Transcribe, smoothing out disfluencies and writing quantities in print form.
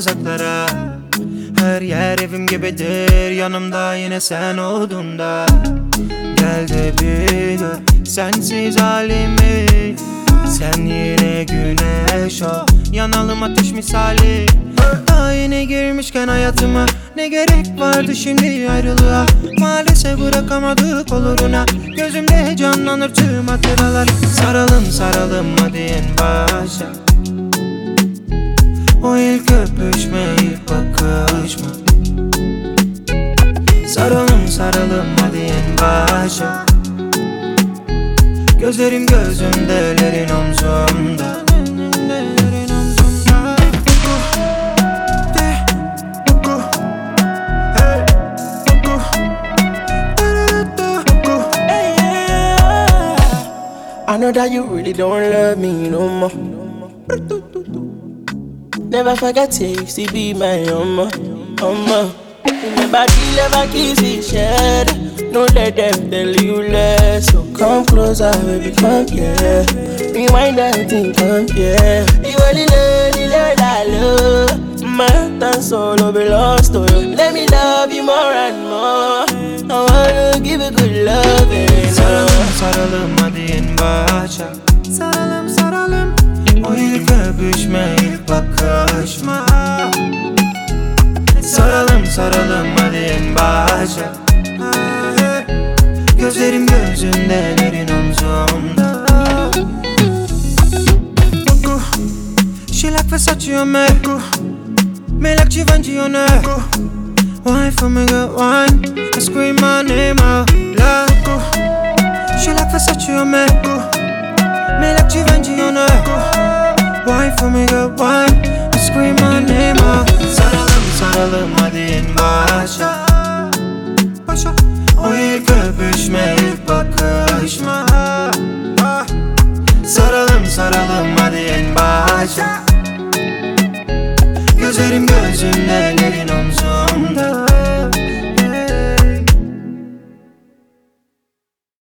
uzaklara. Her yer evim gibidir, yanımda yine sen olduğunda. Gel de bir gör sensiz halimi. Sen yine güneş ol, yanalım ateş misali. Daha yeni girmişken hayatıma, ne gerek vardı şimdi ayrılığa. Maalesef bırakamadık oluruna, gözümde canlanır tüm hatıralar. Saralım saralım hadi en başa. O ilk öpüşme, ilk bakışma. Saralım saralım hadi en başa. Gözlerim gözümde, ellerin omzumda. I know that you really don't love me no more. Never forget it, still be my Remember we never kiss each other. Don't let them tell you less. So come closer, baby, come here. Rewind that thing, come here. You only love. My heart and soul belongs to you. Let me love you more and more. I wanna give you good loving. Saralım saralım hadi en başa. Saralım saralım. O ilk öpüşme, ilk bakışma. Saralım saralım hadi en başa. Gözlerim gözünde, ellerin omzumda. She like Versace on me. Me like Givenchy on her. Wine for me, girl, wine. I scream my name out loud. She like Versace on me. Me like Givenchy on her. Wine for me, girl, wine. I scream my name out. Saralım saralım hadi en başa. O ilk öpüşme, ilk bakışma. Saralım saralım hadi en başa. Gözlerim gözünde,